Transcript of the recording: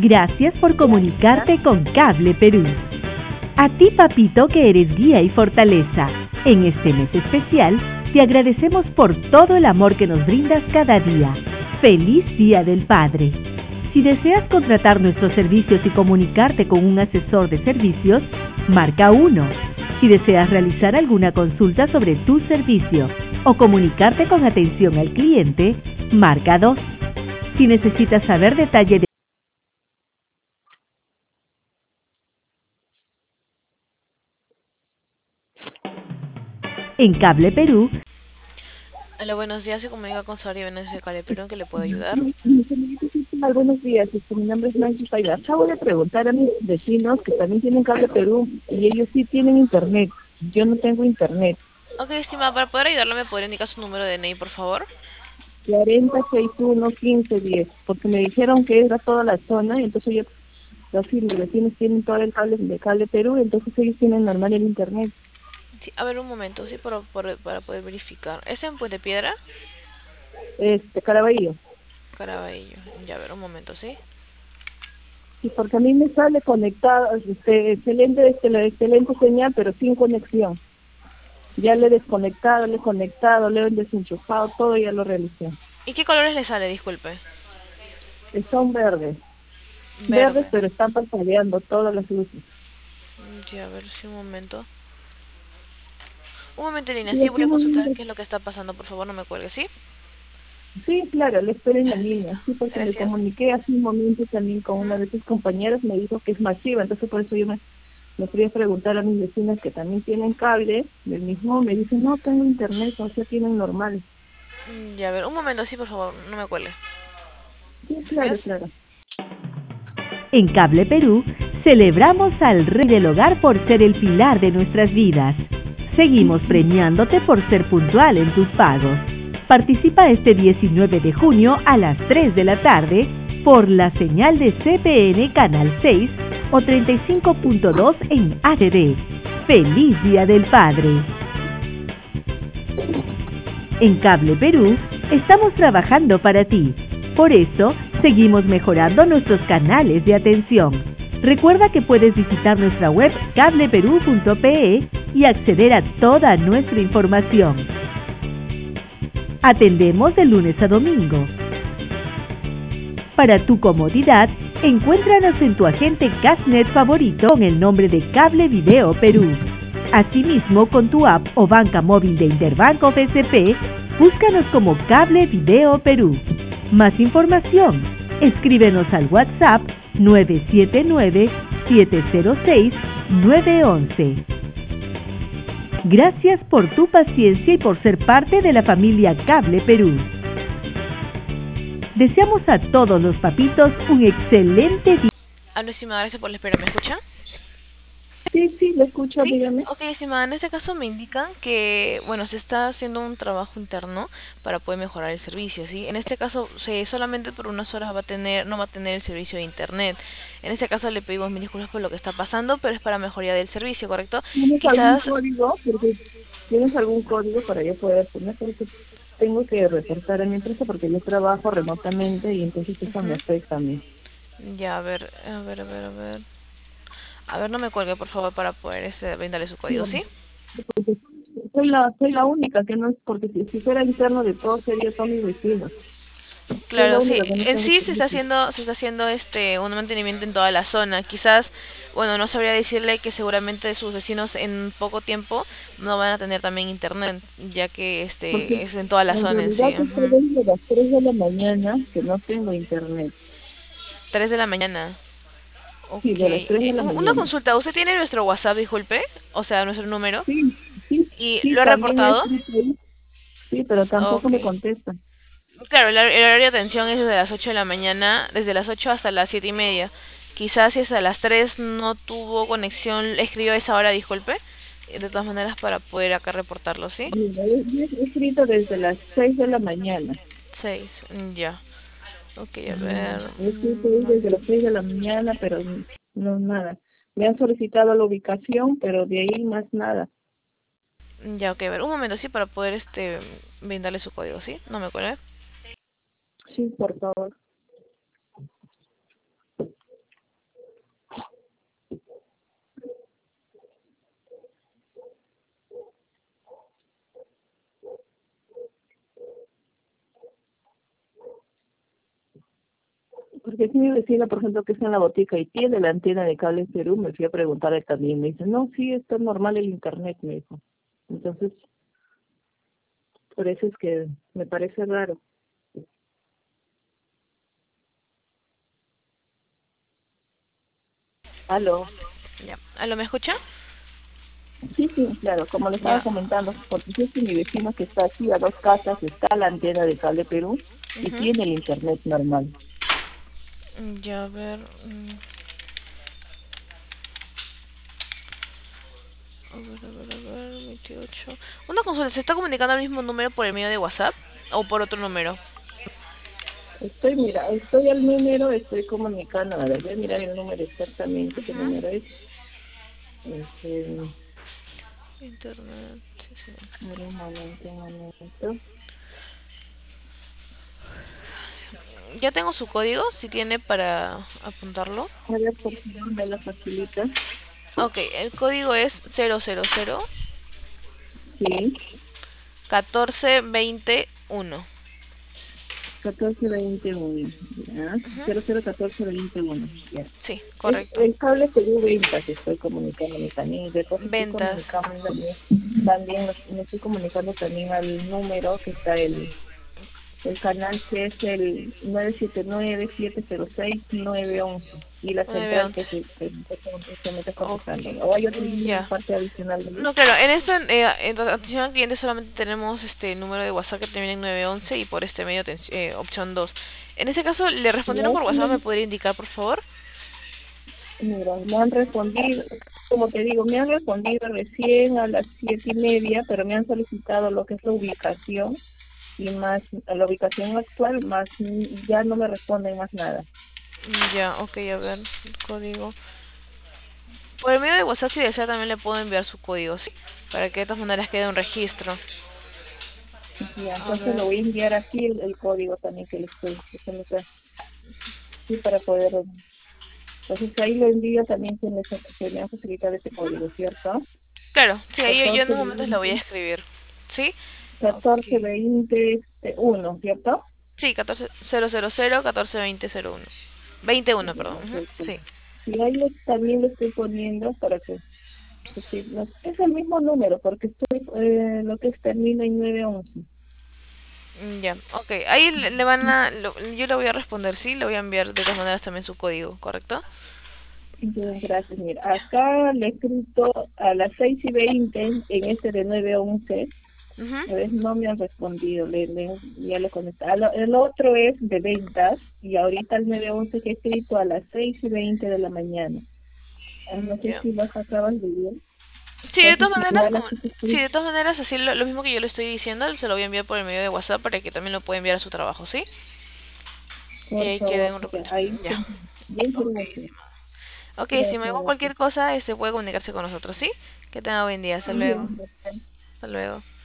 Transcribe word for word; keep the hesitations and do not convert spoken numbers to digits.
Gracias por comunicarte con Cable Perú. A ti, papito, que eres guía y fortaleza. En este mes especial, te agradecemos por todo el amor que nos brindas cada día. ¡Feliz Día del Padre! Si deseas contratar nuestros servicios y comunicarte con un asesor de servicios, marca uno. Si deseas realizar alguna consulta sobre tu servicio o comunicarte con atención al cliente, marca dos. Si necesitas saber detalle de en Cable Perú. Hola, buenos días, se comunica con Soria Venecia de Cable Perú, ¿en qué le puedo ayudar? Hola, buenos días, este, mi nombre es Nancy Paida. Acabo de preguntar a mis vecinos que también tienen Cable Perú y ellos sí tienen internet. Yo no tengo internet. Ok, estimada, para poder ayudarle, ¿me podría indicar su número de D N I, por favor? cuarenta, sesenta y uno, quince, diez. Porque me dijeron que era toda la zona y entonces yo, así mis vecinos tienen todo el cable de Cable Perú, entonces ellos tienen normal el internet. Sí, a ver, un momento, sí, por, por- para poder verificar. ¿Es en Puente Piedra? Este, Caraballo. Caraballo. Ya, a ver, un momento, ¿sí? Sí, porque a mí me sale conectado, este, excelente, este, la excelente señal, pero sin conexión. Ya le he desconectado, le he conectado, le he desenchufado, todo ya lo realicé. ¿Y qué colores le sale, disculpe? Son verdes, verdes, Verde. pero están parpadeando todas las luces. Ya, a ver, sí, un momento. Un momento, Lina, Sí, sí, aquí voy a no consultar hay- qué es lo que está pasando, por favor, no me cuelgue, ¿sí? sí, claro, le espero en la línea. Sí, porque me Gracias. comuniqué hace un momento también con una de sus compañeras, me dijo que es masiva, entonces por eso yo me, me quería preguntar a mis vecinas que también tienen cable, del mismo, me dicen, no, tengo internet, o sea, tienen normal. Mm, Ya, a ver, un momento, sí, por favor, no me cuelgue. Sí, claro, Gracias. claro. En Cable Perú, celebramos al Rey del Hogar por ser el pilar de nuestras vidas. Seguimos premiándote por ser puntual en tus pagos. Participa este diecinueve de junio a las tres de la tarde por la señal de C P N Canal seis o treinta y cinco punto dos en H D. ¡Feliz Día del Padre! En Cable Perú, estamos trabajando para ti. Por eso, seguimos mejorando nuestros canales de atención. Recuerda que puedes visitar nuestra web cable perú punto pe y acceder a toda nuestra información. Atendemos de lunes a domingo. Para tu comodidad, encuéntranos en tu agente Cashnet favorito con el nombre de Cable Video Perú. Asimismo, con tu app o banca móvil de Interbanco B C P, búscanos como Cable Video Perú. Más información, escríbenos al WhatsApp nueve siete nueve, siete cero seis, nueve uno uno. Gracias por tu paciencia y por ser parte de la familia Cable Perú. Deseamos a todos los papitos un excelente día. Aló, estimada, gracias por la espera, ¿me escucha? Sí, sí, lo escucho, Sí, dígame. ok, estimada, en este caso me indican que, bueno, se está haciendo un trabajo interno para poder mejorar el servicio, ¿sí? En este caso, se, solamente por unas horas va a tener, no va a tener el servicio de internet. En este caso le pedimos mil disculpas por lo que está pasando, pero es para mejoría del servicio, ¿correcto? ¿Tienes algún Quizás, código? Porque ¿tienes algún código para yo poder poner? Porque tengo que reportar a mi empresa porque yo trabajo remotamente y entonces eso me ujú, afecta a mí. ya, a ver, a ver, a ver, a ver. A ver, no me cuelgue, por favor, para poder este, brindarle su código, No, ¿sí? porque soy la, soy la única que no es, porque si, si fuera interno de todos sería todos mis vecinos. Soy la Claro, sí. única que no En tengo sí se está servicio. haciendo, se está haciendo este un mantenimiento en toda la zona. Quizás, bueno, no sabría decirle que seguramente sus vecinos en poco tiempo no van a tener también internet, ya que Porque este es en toda la en zona en realidad sí. está Ujú. desde las tres de la mañana que no tengo internet. tres de la mañana. Sí, Ok. de las tres de Eh, la un- una mañana. consulta, ¿usted tiene nuestro WhatsApp, disculpe? O sea, nuestro número. Sí, sí, ¿Y sí, lo ha también he reportado? escrito ahí. Sí, pero tampoco Ok. me contestan. Claro, el, hor- el horario de atención es desde las ocho de la mañana, desde las ocho hasta las siete y media. Quizás si hasta las tres no tuvo conexión, le escribió a esa hora, disculpe. eh, De todas maneras, para poder acá reportarlo, ¿sí? Mira, he, he escrito desde las seis de la mañana. Seis, mm, ya. Ok, a Mm, ver. He escrito ahí desde las mm, seis de la mañana, pero no nada. Me han solicitado la ubicación, pero de ahí más nada. Ya, ok, a ver. Un momento, sí, para poder este brindarle su código, ¿sí? No me acuerdo. Sí, por favor. Porque si mi vecina, por ejemplo, que está en la botica y tiene la antena de cable Perú, me fui a preguntarle también. Me dice, no, sí, está normal el internet, me dijo. Entonces, por eso es que me parece raro. Aló. Ya. ¿Aló, me escucha? Sí, sí, claro, como le estaba Ya. comentando, porque si es que mi vecino que está aquí a dos casas, está la antena de cable Perú y Ujú. tiene el internet normal. Ya, a ver. mm, A ver, a ver, a ver, veintiocho. Una consulta, ¿se está comunicando al mismo número por el medio de WhatsApp o por otro número? Estoy, mira, estoy al número, estoy comunicando, a ver, voy a mirar el número exactamente, qué Ujú. número es. Este, Internet, sí, sí. a ver, un momento, un momento. Ya tengo su código, si tiene para apuntarlo. A ver, por favor, me la facilita. Ok, el código es cero cero cero Sí, catorce veinte uno. catorce veintiuno, ya, Ujú. cero cero catorce veintiuno, ya. Sí, Es correcto. el cable Perú Ventas, estoy comunicándome también, después estoy Ventas. comunicando también, también me estoy comunicando también al número que está el, el canal que es el nueve siete nueve, siete cero seis, nueve once y la nueve central once. que se que, que me está Ok, contestando. O hay otro mm, número ya. aparte adicional de él. No, claro, en esta eh, en atención al cliente solamente tenemos este número de WhatsApp que termina en nueve once y por este medio aten- eh, opción dos. En este caso, ¿le respondieron No, por WhatsApp? ¿Me sí, podría indicar, por favor? mira, me han respondido, como te digo, me han respondido recién a las siete y media, pero me han solicitado lo que es la ubicación y más la ubicación actual, más mm, ya no me responden más nada. Mm, Ya, ok, a ver, el código. Por el medio de WhatsApp, si desea, también le puedo enviar su código, ¿sí? Para que de todas maneras quede un registro. Ya, A entonces ver, lo voy a enviar aquí el, el código también que le estoy, que se me está, sí, para poder, entonces ahí lo envío también que me, que me ha facilitado ese código, ¿cierto? claro, sí, ahí yo, yo en catorce un momento le voy a veinte, escribir, ¿sí? catorce Ok. veinte, este, uno, ¿cierto? Sí, catorce cero cero cero catorce veinte cero uno. veintiuno, Ya, perdón. Ujú, perfecto. sí. Y ahí le- también le estoy poniendo para que, que sí, no- es el mismo número, porque estoy, eh, lo que es termina en nueve once. Mm, Ya, ok. Ahí le, le van a... lo- yo le voy a responder, sí, le voy a enviar de todas maneras también su código, ¿correcto? Bien, gracias. Mira, acá le he escrito a las seis y veinte en este de nueve once. Mhm. A ver, no me han respondido, le, le- ya le conecté. A lo- El otro es de ventas y ahorita el nueve once que he escrito a las seis y veinte de la mañana. Ah, no sé Ya. si los acabas de ver. Sí, de Entonces, todas maneras, igual como, así que sí, estoy, de todas maneras, así lo, lo mismo que yo le estoy diciendo, se lo voy a enviar por el medio de WhatsApp para que también lo pueda enviar a su trabajo, ¿sí? Y por ahí quede favor, un ya, reporte. ahí Ya. sí. Bien, Ok, gracias. ok, si me Gracias, hago gracias. cualquier cosa, este puede comunicarse con nosotros, ¿sí? Que tenga buen día. Hasta luego. Bien, gracias. Hasta luego.